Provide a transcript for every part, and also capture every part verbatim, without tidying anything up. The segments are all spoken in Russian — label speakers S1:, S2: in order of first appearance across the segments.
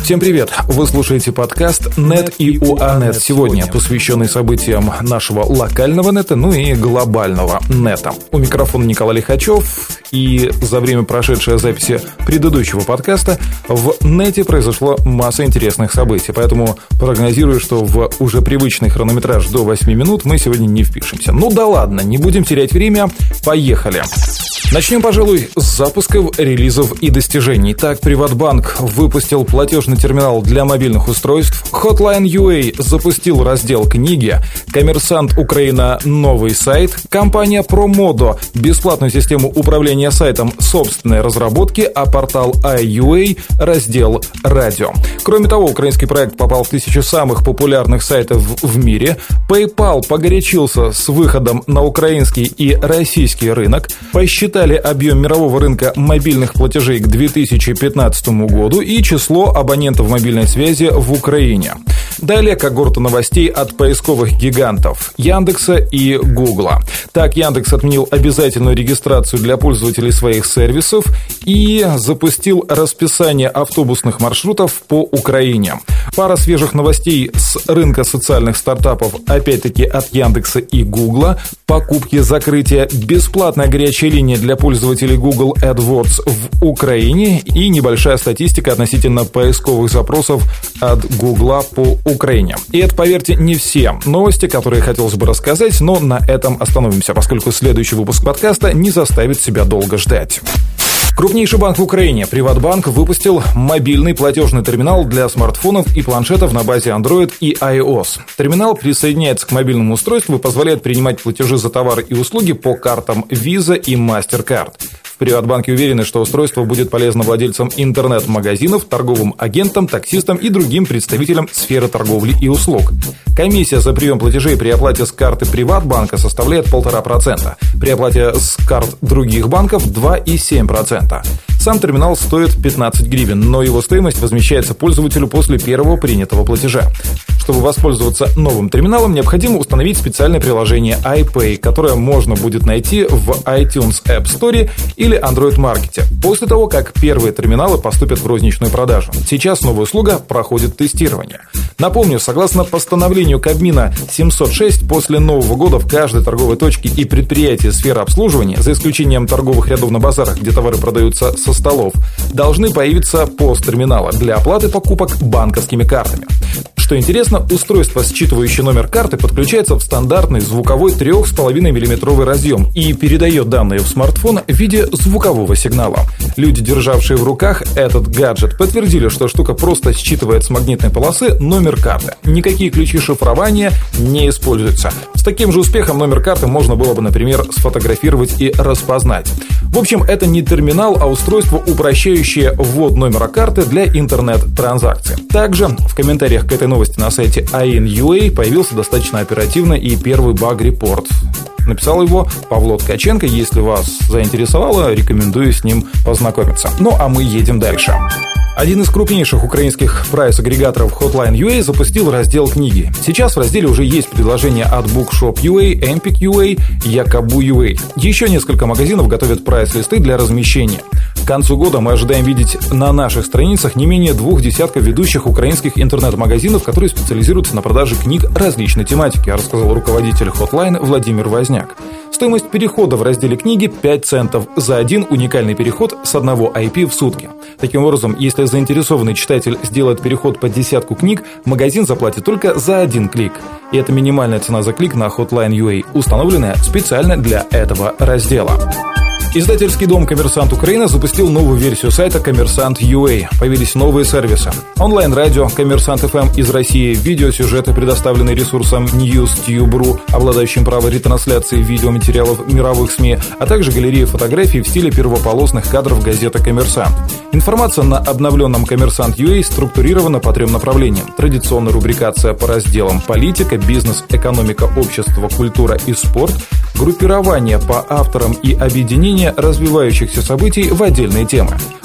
S1: Всем привет! Вы слушаете подкаст «Нет и УАНет». Сегодня посвященный событиям нашего локального нета, ну и глобального нета. У микрофона Николай Лихачев, и за время прошедшей записи предыдущего подкаста в нете произошло масса интересных событий, поэтому прогнозирую, что в уже привычный хронометраж до восьми минут мы сегодня не впишемся. Ну да ладно, не будем терять время, поехали! Начнем, пожалуй, с запусков, релизов и достижений. Так, Приватбанк выпустил платежный терминал для мобильных устройств, Hotline ю эй запустил раздел «Книги», Коммерсант Украина новый сайт, компания ProModo бесплатную систему управления сайтом собственной разработки, а портал ай ю эй раздел «Радио». Кроме того, украинский проект попал в тысячу самых популярных сайтов в мире, PayPal погорячился с выходом на украинский и российский рынок, посчитали объем мирового рынка мобильных платежей к две тысячи пятнадцатому году и число абонентов мобильной связи в Украине. Далее когорта новостей от поисковых гигантов Яндекса и Гугла. Так, Яндекс отменил обязательную регистрацию для пользователей своих сервисов и запустил расписание автобусных маршрутов по Украине. Пара свежих новостей с рынка социальных стартапов, опять-таки от Яндекса и Гугла. Покупки, закрытие, бесплатная горячая линия для пользователей Google AdWords в Украине и небольшая статистика относительно поисковых запросов от Гугла по Украине. И это, поверьте, не все новости, которые хотелось бы рассказать, но на этом остановимся, поскольку следующий выпуск подкаста не заставит себя долго ждать. Крупнейший банк в Украине, Приватбанк, выпустил мобильный платежный терминал для смартфонов и планшетов на базе Android и iOS. Терминал присоединяется к мобильному устройству и позволяет принимать платежи за товары и услуги по картам Visa и MasterCard. В Приватбанке уверены, что устройство будет полезно владельцам интернет-магазинов, торговым агентам, таксистам и другим представителям сферы торговли и услуг. Комиссия за прием платежей при оплате с карты Приватбанка составляет полтора процента. При оплате с карт других банков два и семь десятых процента. Сам терминал стоит пятнадцать гривен, но его стоимость возмещается пользователю после первого принятого платежа. Чтобы воспользоваться новым терминалом, необходимо установить специальное приложение iPay, которое можно будет найти в iTunes App Store или Android Market после того, как первые терминалы поступят в розничную продажу. Сейчас новая услуга проходит тестирование. Напомню, согласно постановлению Кабмина семьсот шесть, после Нового года в каждой торговой точке и предприятии сферы обслуживания, за исключением торговых рядов на базарах, где товары продаются со столов, должны появиться пост-терминалы для оплаты покупок банковскими картами. Что интересно, устройство, считывающее номер карты, подключается в стандартный звуковой три с половиной миллиметровый разъем и передает данные в смартфон в виде звукового сигнала. Люди, державшие в руках этот гаджет, подтвердили, что штука просто считывает с магнитной полосы номер карты. Никакие ключи шифрования не используются. С таким же успехом номер карты можно было бы, например, сфотографировать и распознать. В общем, это не терминал, а устройство, упрощающее ввод номера карты для интернет-транзакций. Также в комментариях к этой новости на сайте ай эн ю эй появился достаточно оперативно и первый баг-репорт. Написал его Павло Ткаченко. Если вас заинтересовало, рекомендую с ним познакомиться. Ну а мы едем дальше. Один из крупнейших украинских прайс-агрегаторов Hotline ю эй запустил раздел «Книги». Сейчас в разделе уже есть предложения от Bookshop точка ю эй, Empik точка ю эй, Якобу точка ю эй. Еще несколько магазинов готовят прайс-листы для размещения. К концу года мы ожидаем видеть на наших страницах не менее двух десятков ведущих украинских интернет-магазинов, которые специализируются на продаже книг различной тематики, рассказал руководитель Hotline Владимир Возняк. Стоимость перехода в разделе «Книги» пять центов за один уникальный переход с одного ай пи в сутки. Таким образом, если заинтересованный читатель сделает переход по десятку книг, магазин заплатит только за один клик. И это минимальная цена за клик на Hotline точка ю эй, установленная специально для этого раздела. Издательский дом «Коммерсант Украина» запустил новую версию сайта «Коммерсант точка ю эй». Появились новые сервисы. Онлайн-радио «Коммерсант эф эм» из России, видеосюжеты, предоставленные ресурсом News точка тьюб точка ру, обладающим правом ретрансляции видеоматериалов мировых СМИ, а также галерея фотографий в стиле первополосных кадров газеты «Коммерсант». Информация на обновленном «Коммерсант точка ю эй» структурирована по трем направлениям. Традиционная рубрикация по разделам «Политика», «Бизнес», «Экономика», «Общество», «Культура» и «Спорт», группирование по авторам и объединение развивающихся событий в отдельные темы.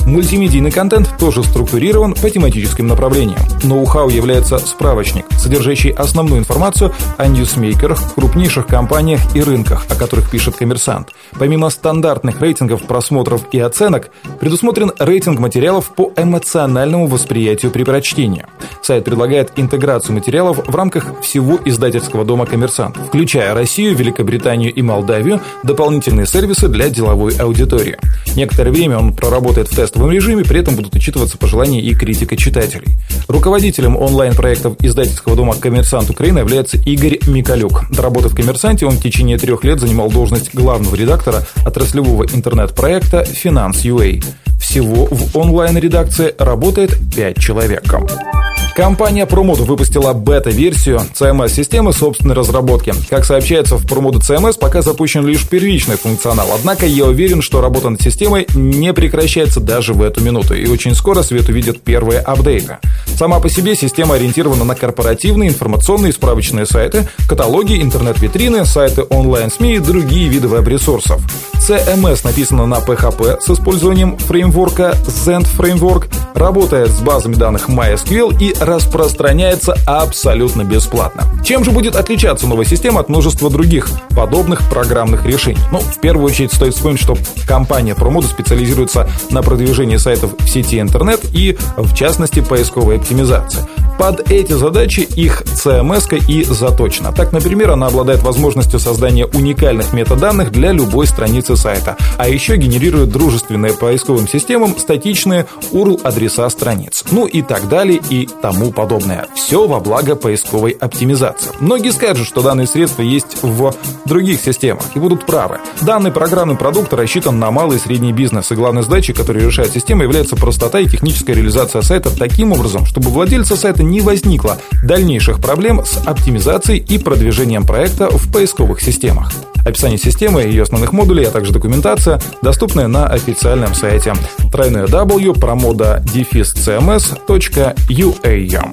S1: Мультимедийный контент тоже структурирован по тематическим направлениям. Ноу-хау является справочник, содержащий основную информацию о ньюсмейкерах, крупнейших компаниях и рынках, о которых пишет «Коммерсант». Помимо стандартных рейтингов, просмотров и оценок, предусмотрен рейтинг материалов по эмоциональному восприятию при прочтении. Сайт предлагает интеграцию материалов в рамках всего издательского дома «Коммерсант», включая Россию, Великобританию и Молдавию, дополнительные сервисы для деловой аудитории. Некоторое время он проработает в тестовом режиме, при этом будут учитываться пожелания и критика читателей. Руководителем онлайн-проектов издательского дома «Коммерсант Украина» является Игорь Микалюк. Доработав в «Коммерсанте», он в течение трех лет занимал должность главного редактора отраслевого интернет-проекта «Finance.ua». Всего в онлайн-редакции работает пять человек. Компания ProModo выпустила бета-версию си эм эс-системы собственной разработки. Как сообщается, в ProModo си эм эс пока запущен лишь первичный функционал, однако я уверен, что работа над системой не прекращается даже в эту минуту, и очень скоро свет увидит первые апдейты. Сама по себе система ориентирована на корпоративные, информационные и справочные сайты, каталоги, интернет-витрины, сайты онлайн-СМИ и другие виды веб-ресурсов. си эм эс написана на пи эйч пи с использованием фреймворка Zend Framework, работает с базами данных MySQL и распространяется абсолютно бесплатно. Чем же будет отличаться новая система от множества других подобных программных решений? Ну, в первую очередь стоит вспомнить, что компания ProModo специализируется на продвижении сайтов в сети интернет и, в частности, поисковой оптимизации. Под эти задачи их си эм эс и заточена. Так, например, она обладает возможностью создания уникальных метаданных для любой страницы сайта, а еще генерирует дружественные поисковым системам статичные ю ар эл-адреса страниц. Ну и так далее и тому подобное. Все во благо поисковой оптимизации. Многие скажут, что данные средства есть в других системах, и будут правы. Данный программный продукт рассчитан на малый и средний бизнес, и главной задачей, которую решает система, является простота и техническая реализация сайта таким образом, чтобы у владельца сайта не возникло дальнейших проблем с оптимизацией и продвижением проекта в поисковых системах. Описание системы и ее основных модулей, а также документация доступны на официальном сайте дабл ю дабл ю дабл ю точка promodo dash си эм эс точка ю а.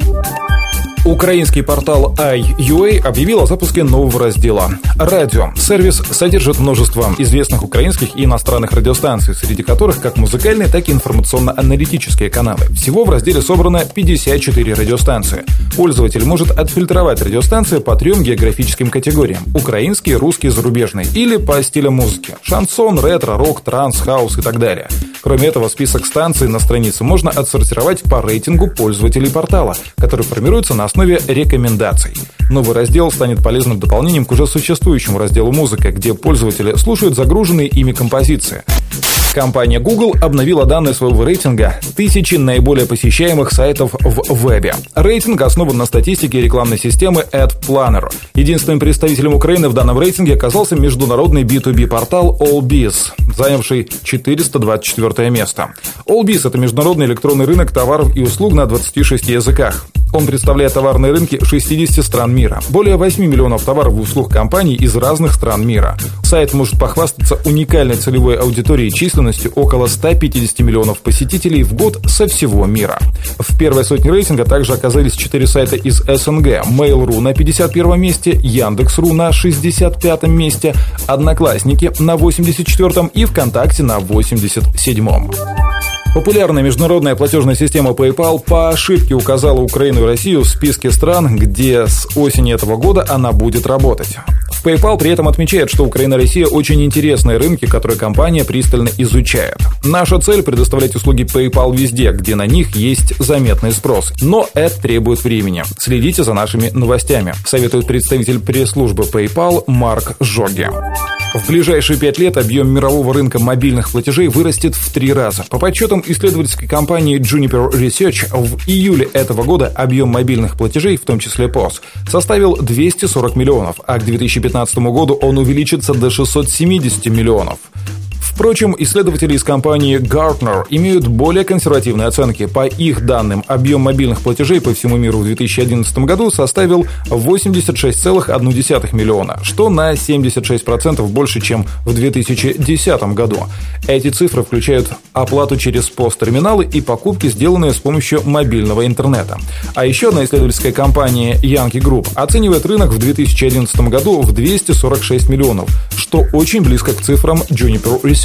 S1: Украинский портал ай ю эй объявил о запуске нового раздела «Радио». Сервис содержит множество известных украинских и иностранных радиостанций, среди которых как музыкальные, так и информационно-аналитические каналы. Всего в разделе собрано пятьдесят четыре радиостанции. Пользователь может отфильтровать радиостанции по трем географическим категориям – украинский, русский, зарубежный, или по стилям музыки – шансон, ретро, рок, транс, хаус и так далее. Кроме этого, список станций на странице можно отсортировать по рейтингу пользователей портала, который формируется на основе рекомендаций. Новый раздел станет полезным дополнением к уже существующему разделу «Музыка», где пользователи слушают загруженные ими композиции. Компания Google обновила данные своего рейтинга тысячи наиболее посещаемых сайтов в вебе. Рейтинг основан на статистике рекламной системы AdPlanner. Единственным представителем Украины в данном рейтинге оказался международный би ту би портал AllBiz, занявший четыреста двадцать четвёртое место. AllBiz – это международный электронный рынок товаров и услуг на двадцати шести языках. Он представляет товарные рынки шестидесяти стран мира. Более восьми миллионов товаров и услуг компаний из разных стран мира. Сайт может похвастаться уникальной целевой аудиторией численностью около ста пятидесяти миллионов посетителей в год со всего мира. В первой сотне рейтинга также оказались четыре сайта из эс эн гэ. Mail.ru на пятьдесят первом месте, Яндекс.ру на шестьдесят пятом месте, Одноклассники на восемьдесят четвёртом и ВКонтакте на восемьдесят седьмом. Популярная международная платежная система PayPal по ошибке указала Украину и Россию в списке стран, где с осени этого года она будет работать. В PayPal при этом отмечает, что Украина и Россия очень интересные рынки, которые компания пристально изучает. Наша цель – предоставлять услуги PayPal везде, где на них есть заметный спрос. Но это требует времени. Следите за нашими новостями, советует представитель пресс-службы PayPal Марк Жоги. В ближайшие пять лет объем мирового рынка мобильных платежей вырастет в три раза. По подсчетам исследовательской компании Juniper Research, в июле этого года объем мобильных платежей, в том числе пос, составил двести сорок миллионов, а к две тысячи пятнадцатому году он увеличится до шестисот семидесяти миллионов. Впрочем, исследователи из компании Gartner имеют более консервативные оценки. По их данным, объем мобильных платежей по всему миру в две тысячи одиннадцатом году составил восемьдесят шесть целых одна десятая миллиона, что на семьдесят шесть процентов больше, чем в две тысячи десятом году. Эти цифры включают оплату через пост-терминалы и покупки, сделанные с помощью мобильного интернета. А еще одна исследовательская компания Yankee Group оценивает рынок в две тысячи одиннадцатом году в двести сорок шесть миллионов, что очень близко к цифрам Juniper Research.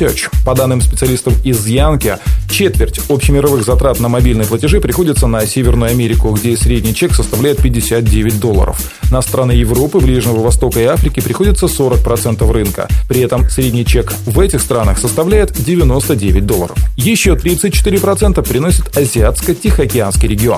S1: Research. По данным специалистов из Янки, четверть общемировых затрат на мобильные платежи приходится на Северную Америку, где средний чек составляет пятьдесят девять долларов. На страны Европы, Ближнего Востока и Африки приходится сорок процентов рынка. При этом средний чек в этих странах составляет девяносто девять долларов. Еще тридцать четыре процента приносит Азиатско-Тихоокеанский регион.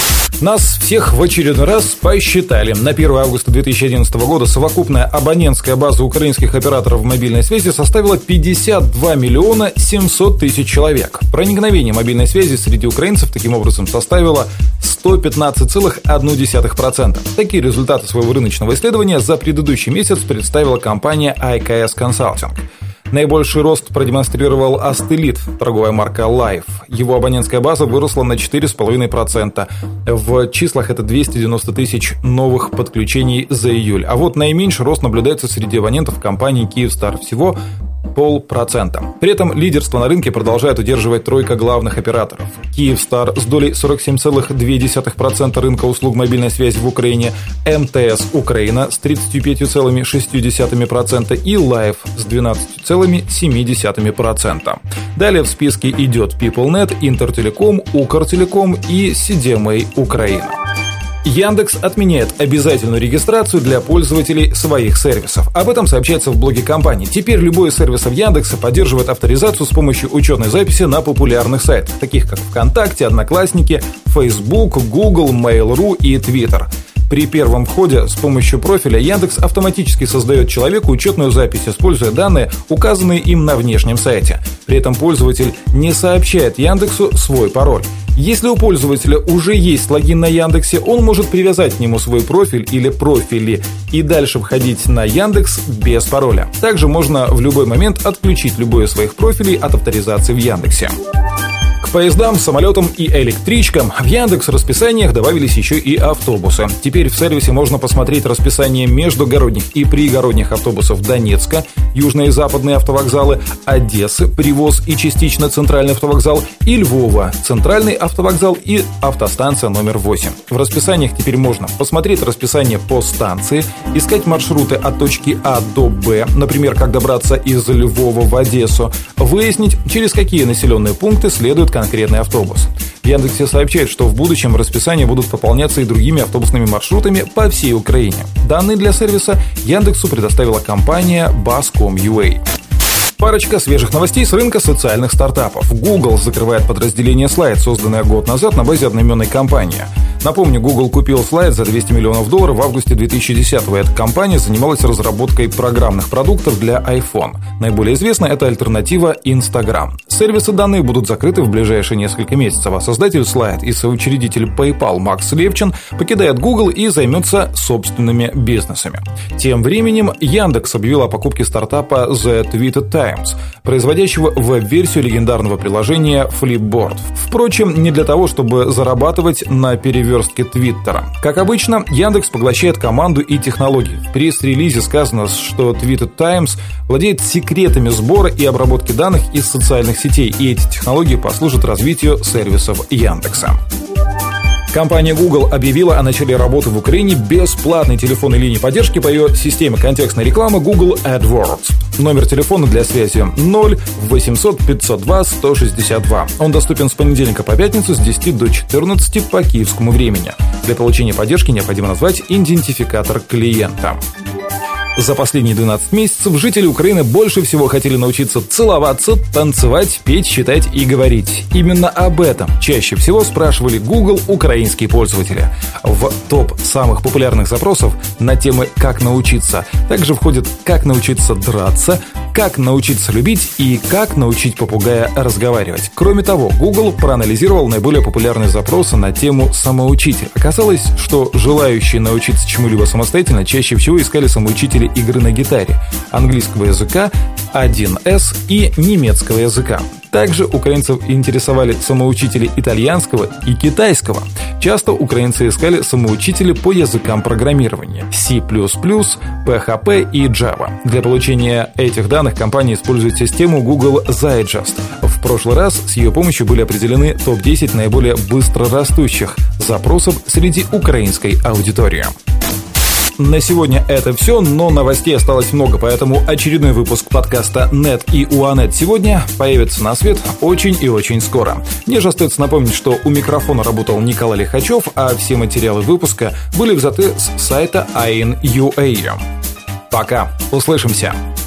S1: Нас всех в очередной раз посчитали. На первое августа две тысячи одиннадцатого года совокупная абонентская база украинских операторов мобильной связи составила пятьдесят два миллиона семьсот тысяч человек. Проникновение мобильной связи среди украинцев таким образом составило сто пятнадцать целых одна десятая процента. Такие результаты своего рыночного исследования за предыдущий месяц представила компания ай кей эс Consulting. Наибольший рост продемонстрировал Астелит, торговая марка Life. Его абонентская база выросла на четыре целых пять десятых процента. В числах это двести девяносто тысяч новых подключений за июль. А вот наименьший рост наблюдается среди абонентов компании Kyivstar, всего полпроцента. При этом лидерство на рынке продолжает удерживать тройка главных операторов. Kyivstar с долей сорок семь целых две десятых процента рынка услуг мобильной связи в Украине, эм тэ эс Украина с тридцать пять целых шесть десятых процента и Life с двенадцать целых семь десятых процента. Далее в списке идет PeopleNet, Интертелеком, Укртелеком и си ди эм эй Украина. Яндекс отменяет обязательную регистрацию для пользователей своих сервисов. Об этом сообщается в блоге компании. Теперь любой из сервисов Яндекса поддерживает авторизацию с помощью учетной записи на популярных сайтах, таких как ВКонтакте, Одноклассники, Facebook, Google, Mail.ru и Twitter. При первом входе с помощью профиля Яндекс автоматически создает человеку учетную запись, используя данные, указанные им на внешнем сайте. При этом пользователь не сообщает Яндексу свой пароль. Если у пользователя уже есть логин на Яндексе, он может привязать к нему свой профиль или профили и дальше входить на Яндекс без пароля. Также можно в любой момент отключить любой из своих профилей от авторизации в Яндексе. К поездам, самолетам и электричкам в Яндекс.Расписаниях добавились еще и автобусы. Теперь в сервисе можно посмотреть расписание междугородних и пригородних автобусов Донецка, южные и западные автовокзалы, Одессы, Привоз и частично центральный автовокзал, и Львова, центральный автовокзал и автостанция номер восемь. В расписаниях теперь можно посмотреть расписание по станции, искать маршруты от точки А до Б, например, как добраться из Львова в Одессу, выяснить, через какие населенные пункты следует конкретный автобус. В Яндексе сообщают, что в будущем расписания будут пополняться и другими автобусными маршрутами по всей Украине. Данные для сервиса Яндексу предоставила компания Bus точка ком точка ю а. Парочка свежих новостей с рынка социальных стартапов. Google закрывает подразделение Slide, созданное год назад на базе одноименной компании. Напомню, Google купил Slide за двести миллионов долларов в августе две тысячи десятого. Эта компания занималась разработкой программных продуктов для iPhone. Наиболее известна эта альтернатива Instagram. Сервисы данные будут закрыты в ближайшие несколько месяцев, а создатель Slide и соучредитель PayPal Макс Левчин покидает Google и займется собственными бизнесами. Тем временем Яндекс объявил о покупке стартапа The Tweeted Times, производящего веб-версию легендарного приложения Flipboard. Впрочем, не для того, чтобы зарабатывать на переверстке Твиттера. Как обычно, Яндекс поглощает команду и технологии. В пресс-релизе сказано, что Tweeted Times владеет секретами сбора и обработки данных из социальных сетей, и эти технологии послужат развитию сервисов Яндекса. Компания Google объявила о начале работы в Украине бесплатной телефонной линии поддержки по ее системе контекстной рекламы Google AdWords. Номер телефона для связи ноль восемьсот пятьсот два сто шестьдесят два. Он доступен с понедельника по пятницу с десяти до четырнадцати по киевскому времени. Для получения поддержки необходимо назвать идентификатор клиента. За последние двенадцать месяцев жители Украины больше всего хотели научиться целоваться, танцевать, петь, считать и говорить. Именно об этом чаще всего спрашивали Google украинские пользователи. В топ самых популярных запросов на темы «как научиться» также входят «как научиться драться», «как научиться любить» и «как научить попугая разговаривать». Кроме того, Google проанализировал наиболее популярные запросы на тему «самоучитель». Оказалось, что желающие научиться чему-либо самостоятельно чаще всего искали самоучителя игры на гитаре, английского языка, один эс и немецкого языка. Также украинцев интересовали самоучители итальянского и китайского. Часто украинцы искали самоучители по языкам программирования си плюс плюс, пи эйч пи и Java. Для получения этих данных компания использует систему Google Zigest. В прошлый раз с ее помощью были определены топ десять наиболее быстрорастущих запросов среди украинской аудитории. на сегодня это все, но новостей осталось много, поэтому очередной выпуск подкаста «Нет и УАНет сегодня» появится на свет очень и очень скоро. Мне же остается напомнить, что у микрофона работал Николай Лихачев, а все материалы выпуска были взяты с сайта ай эн ю эй. Пока, услышимся!